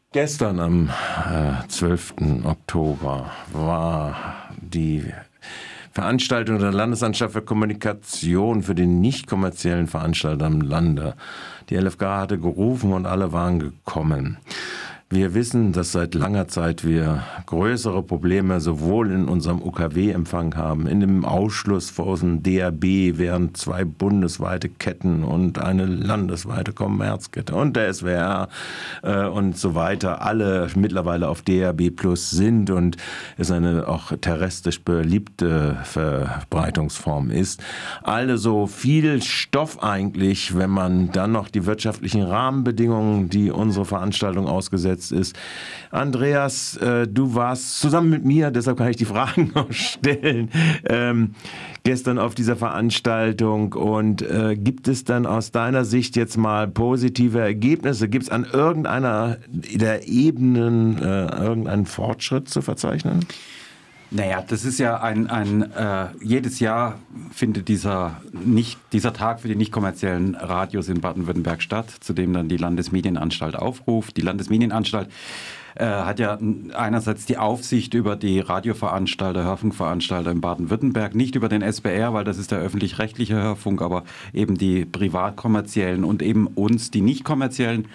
Gestern am 12. Oktober war die Veranstaltung der Landesanstalt für Kommunikation für den nicht kommerziellen Veranstalter im Lande. Die LFK hatte gerufen und alle waren gekommen. Wir wissen, dass seit langer Zeit wir größere Probleme sowohl in unserem UKW-Empfang haben, in dem Ausschluss vor dem DAB, während 2 bundesweite Ketten und eine landesweite Kommerzkette und der SWR und so weiter alle mittlerweile auf DAB Plus sind und es eine auch terrestrisch beliebte Verbreitungsform ist. Also viel Stoff eigentlich, wenn man dann noch die wirtschaftlichen Rahmenbedingungen, die unsere Veranstaltung ausgesetzt ist. Andreas, du warst zusammen mit mir, deshalb kann ich die Fragen noch stellen, gestern auf dieser Veranstaltung. Und gibt es dann aus deiner Sicht jetzt mal positive Ergebnisse? Gibt es an irgendeiner der Ebenen irgendeinen Fortschritt zu verzeichnen? Naja, das ist ja jedes Jahr findet dieser Tag für die nicht kommerziellen Radios in Baden-Württemberg statt, zu dem dann die Landesmedienanstalt aufruft. Die Landesmedienanstalt hat ja einerseits die Aufsicht über die Radioveranstalter, Hörfunkveranstalter in Baden-Württemberg, nicht über den SBR, weil das ist der öffentlich-rechtliche Hörfunk, aber eben die privatkommerziellen und eben uns, die nicht kommerziellen.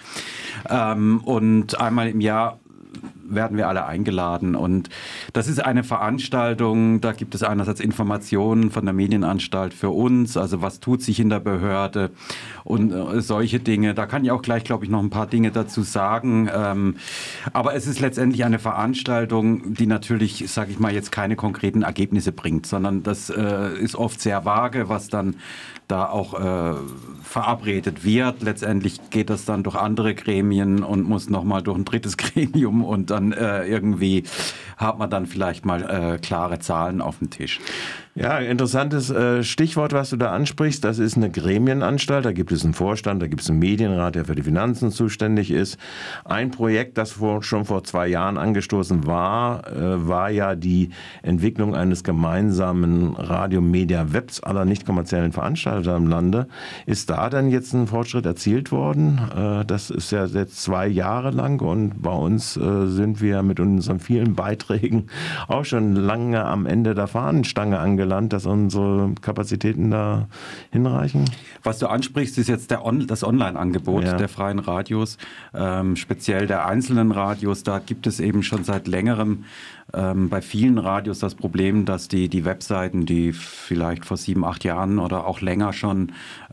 Und einmal im Jahr werden wir alle eingeladen und das ist eine Veranstaltung, da gibt es einerseits Informationen von der Medienanstalt für uns, also was tut sich in der Behörde und solche Dinge. Da kann ich auch gleich, glaube ich, noch ein paar Dinge dazu sagen, aber es ist letztendlich eine Veranstaltung, die natürlich, sage ich mal, jetzt keine konkreten Ergebnisse bringt, sondern das ist oft sehr vage, was dann da auch verabredet wird. Letztendlich geht das dann durch andere Gremien und muss nochmal durch ein drittes Gremium und dann irgendwie hat man dann vielleicht mal klare Zahlen auf dem Tisch. Ja, interessantes Stichwort, was du da ansprichst. Das ist eine Gremienanstalt. Da gibt es einen Vorstand, da gibt es einen Medienrat, der für die Finanzen zuständig ist. Ein Projekt, das schon vor 2 Jahren angestoßen war, war ja die Entwicklung eines gemeinsamen Radio-Media-Webs aller nicht kommerziellen Veranstalter im Lande. Ist da denn jetzt ein Fortschritt erzielt worden? Das ist ja jetzt 2 Jahre lang und bei uns sind wir mit unseren vielen Beiträgen auch schon lange am Ende der Fahnenstange angelangt, dass unsere Kapazitäten da hinreichen? Was du ansprichst, ist jetzt das Online-Angebot der freien Radios, speziell der einzelnen Radios. Da gibt es eben schon seit längerem bei vielen Radios das Problem, dass die Webseiten, die vielleicht vor 7, 8 Jahren oder auch länger schon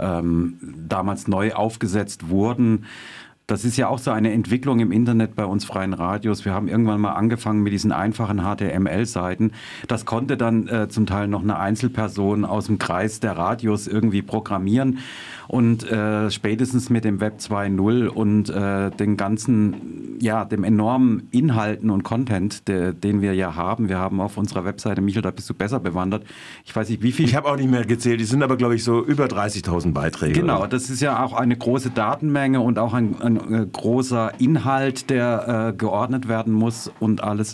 damals neu aufgesetzt wurden, das ist ja auch so eine Entwicklung im Internet bei uns freien Radios. Wir haben irgendwann mal angefangen mit diesen einfachen HTML-Seiten. Das konnte dann zum Teil noch eine Einzelperson aus dem Kreis der Radios irgendwie programmieren. Und spätestens mit dem Web 2.0 und den ganzen, dem enormen Inhalten und Content, den wir ja haben. Wir haben auf unserer Webseite, Michael, da bist du besser bewandert. Ich weiß nicht, wie viel. Ich habe auch nicht mehr gezählt. Die sind aber, glaube ich, so über 30.000 Beiträge. Genau, oder? Das ist ja auch eine große Datenmenge und auch ein großer Inhalt, der geordnet werden muss und alles.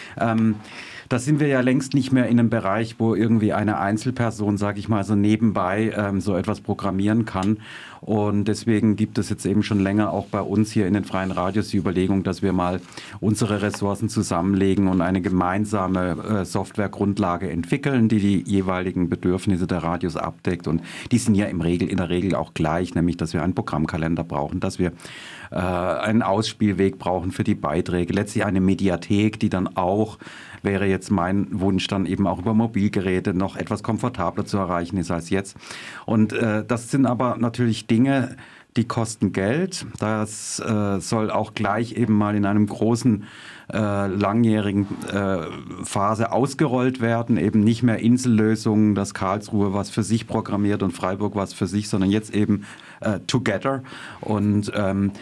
Da sind wir ja längst nicht mehr in einem Bereich, wo irgendwie eine Einzelperson, sage ich mal, so nebenbei so etwas programmieren kann. Und deswegen gibt es jetzt eben schon länger auch bei uns hier in den freien Radios die Überlegung, dass wir mal unsere Ressourcen zusammenlegen und eine gemeinsame Softwaregrundlage entwickeln, die jeweiligen Bedürfnisse der Radios abdeckt. Und die sind ja in der Regel auch gleich, nämlich dass wir einen Programmkalender brauchen, dass wir einen Ausspielweg brauchen für die Beiträge, letztlich eine Mediathek, die dann auch, wäre jetzt mein Wunsch, dann eben auch über Mobilgeräte noch etwas komfortabler zu erreichen ist als jetzt. Und das sind aber natürlich Dinge, die kosten Geld. Das soll auch gleich eben mal in einem großen, langjährigen Phase ausgerollt werden. Eben nicht mehr Insellösungen, dass Karlsruhe was für sich programmiert und Freiburg was für sich, sondern jetzt eben together. Und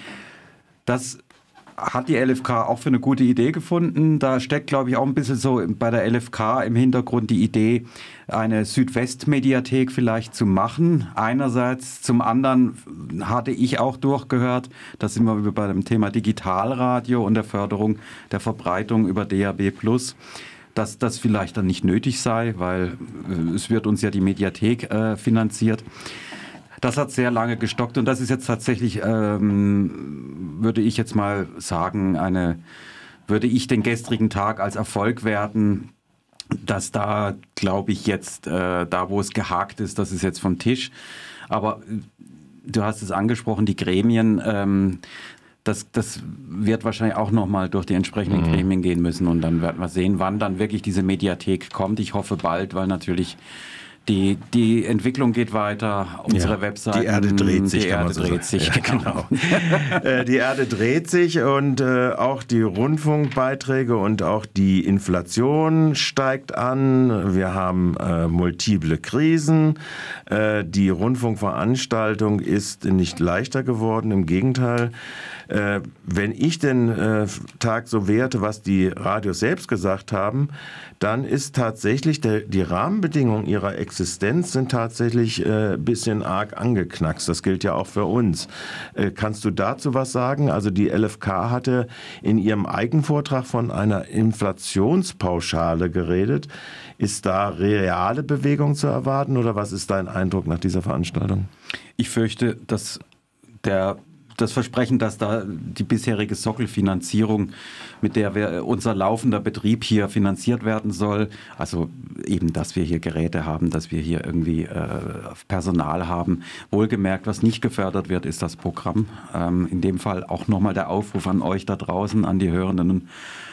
das hat die LFK auch für eine gute Idee gefunden. Da steckt, glaube ich, auch ein bisschen so bei der LFK im Hintergrund die Idee, eine Südwest-Mediathek vielleicht zu machen. Einerseits, zum anderen hatte ich auch durchgehört, da sind wir bei dem Thema Digitalradio und der Förderung der Verbreitung über DAB+, dass das vielleicht dann nicht nötig sei, weil es wird uns ja die Mediathek finanziert. Das hat sehr lange gestockt und das ist jetzt tatsächlich, würde ich jetzt mal sagen, würde ich den gestrigen Tag als Erfolg werten, dass da, glaube ich, jetzt, da wo es gehakt ist, das ist jetzt vom Tisch. Aber du hast es angesprochen, die Gremien, das wird wahrscheinlich auch nochmal durch die entsprechenden Gremien gehen müssen und dann werden wir sehen, wann dann wirklich diese Mediathek kommt. Ich hoffe bald, weil natürlich die Entwicklung geht weiter, unsere Webseite. Die Erde dreht sich. Die Erde dreht sich, ja, genau. Die Erde dreht sich und auch die Rundfunkbeiträge und auch die Inflation steigt an. Wir haben multiple Krisen. Die Rundfunkveranstaltung ist nicht leichter geworden, im Gegenteil. Wenn ich den Tag so werte, was die Radios selbst gesagt haben, dann ist tatsächlich die Rahmenbedingungen ihrer Existenz sind tatsächlich ein bisschen arg angeknackst. Das gilt ja auch für uns. Kannst du dazu was sagen? Also die LFK hatte in ihrem Eigenvortrag von einer Inflationspauschale geredet. Ist da reale Bewegung zu erwarten oder was ist dein Eindruck nach dieser Veranstaltung? Ich fürchte, dass das Versprechen, dass da die bisherige Sockelfinanzierung, mit der unser laufender Betrieb hier finanziert werden soll, also eben, dass wir hier Geräte haben, dass wir hier irgendwie Personal haben. Wohlgemerkt, was nicht gefördert wird, ist das Programm. In dem Fall auch nochmal der Aufruf an euch da draußen, an die Hörenden,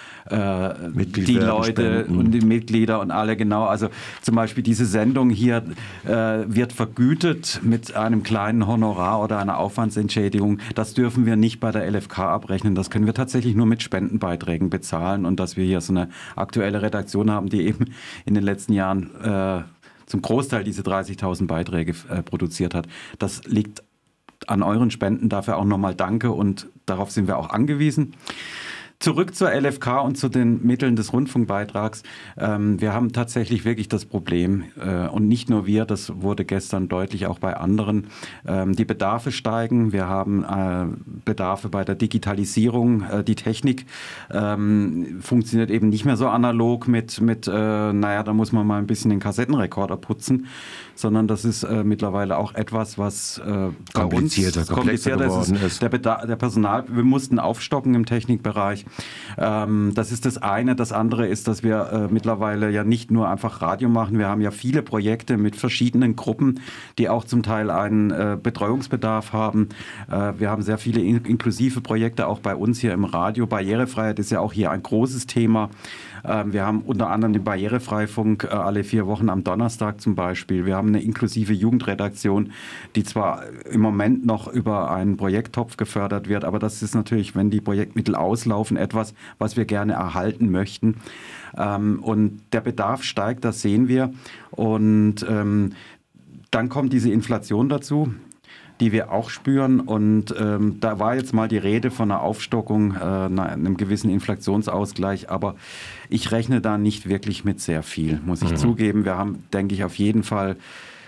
die Leute und die Mitglieder und alle, genau. Also zum Beispiel diese Sendung hier wird vergütet mit einem kleinen Honorar oder einer Aufwandsentschädigung. Das dürfen wir nicht bei der LFK abrechnen. Das können wir tatsächlich nur mit Spendenbeiträgen bezahlen. Und dass wir hier so eine aktuelle Redaktion haben, die eben in den letzten Jahren zum Großteil diese 30.000 Beiträge produziert hat, das liegt an euren Spenden. Dafür auch nochmal Danke und darauf sind wir auch angewiesen. Zurück zur LFK und zu den Mitteln des Rundfunkbeitrags. Wir haben tatsächlich wirklich das Problem, und nicht nur wir, das wurde gestern deutlich auch bei anderen, die Bedarfe steigen. Wir haben Bedarfe bei der Digitalisierung. Die Technik funktioniert eben nicht mehr so analog da muss man mal ein bisschen den Kassettenrekorder putzen, sondern das ist mittlerweile auch etwas, was komplizierter geworden ist. Der Personal, wir mussten aufstocken im Technikbereich. Das ist das eine. Das andere ist, dass wir mittlerweile ja nicht nur einfach Radio machen. Wir haben ja viele Projekte mit verschiedenen Gruppen, die auch zum Teil einen Betreuungsbedarf haben. Wir haben sehr viele inklusive Projekte auch bei uns hier im Radio. Barrierefreiheit ist ja auch hier ein großes Thema. Wir haben unter anderem den Barrierefreifunk alle 4 Wochen am Donnerstag zum Beispiel. Wir haben eine inklusive Jugendredaktion, die zwar im Moment noch über einen Projekttopf gefördert wird, aber das ist natürlich, wenn die Projektmittel auslaufen, etwas, was wir gerne erhalten möchten. Und der Bedarf steigt, das sehen wir. Und dann kommt diese Inflation dazu, die wir auch spüren. Und da war jetzt mal die Rede von einer Aufstockung, einem gewissen Inflationsausgleich. Aber ich rechne da nicht wirklich mit sehr viel, muss ich zugeben. Wir haben, denke ich, auf jeden Fall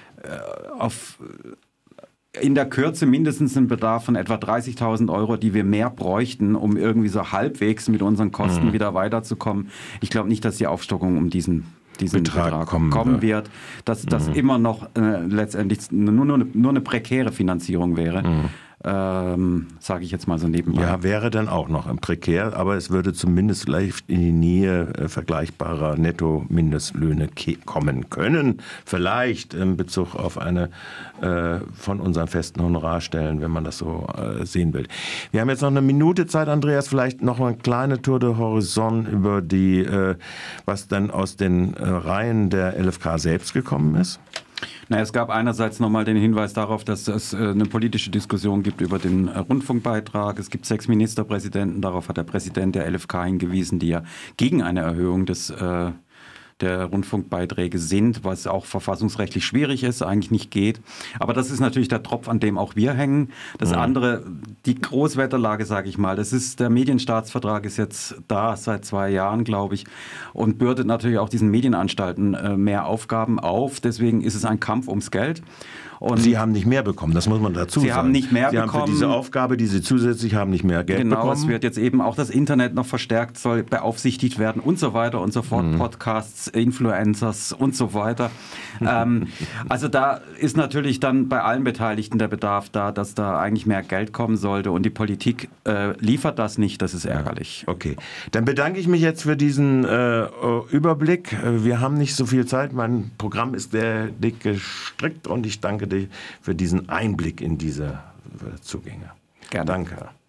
in der Kürze mindestens einen Bedarf von etwa 30.000 Euro, die wir mehr bräuchten, um irgendwie so halbwegs mit unseren Kosten wieder weiterzukommen. Ich glaube nicht, dass die Aufstockung um diesen Betrag kommen wird, dass das immer noch letztendlich nur eine prekäre Finanzierung wäre. Sage ich jetzt mal so nebenbei. Ja, wäre dann auch noch prekär, aber es würde zumindest vielleicht in die Nähe vergleichbarer Netto-Mindestlöhne kommen können. Vielleicht in Bezug auf eine von unseren festen Honorarstellen, wenn man das so sehen will. Wir haben jetzt noch eine Minute Zeit, Andreas, vielleicht noch eine kleine Tour de Horizon über was dann aus den Reihen der LFK selbst gekommen ist. Es gab einerseits nochmal den Hinweis darauf, dass es eine politische Diskussion gibt über den Rundfunkbeitrag. Es gibt 6 Ministerpräsidenten, darauf hat der Präsident der LFK hingewiesen, die ja gegen eine Erhöhung der Rundfunkbeiträge sind, was auch verfassungsrechtlich schwierig ist, eigentlich nicht geht. Aber das ist natürlich der Tropf, an dem auch wir hängen. Das andere, die Großwetterlage, sage ich mal, der Medienstaatsvertrag ist jetzt da seit 2 Jahren, glaube ich, und bürdet natürlich auch diesen Medienanstalten mehr Aufgaben auf. Deswegen ist es ein Kampf ums Geld. Und Sie haben nicht mehr bekommen, das muss man dazu sagen. Sie haben nicht mehr bekommen. Sie haben für diese Aufgabe, die Sie zusätzlich haben, nicht mehr Geld bekommen. Genau, es wird jetzt eben auch das Internet noch verstärkt, soll beaufsichtigt werden und so weiter und so fort. Podcasts, Influencers und so weiter. Also da ist natürlich dann bei allen Beteiligten der Bedarf da, dass da eigentlich mehr Geld kommen sollte und die Politik liefert das nicht, das ist ärgerlich. Okay, dann bedanke ich mich jetzt für diesen Überblick. Wir haben nicht so viel Zeit, mein Programm ist sehr dick gestrickt und ich danke dir für diesen Einblick in diese Zugänge. Gerne. Danke.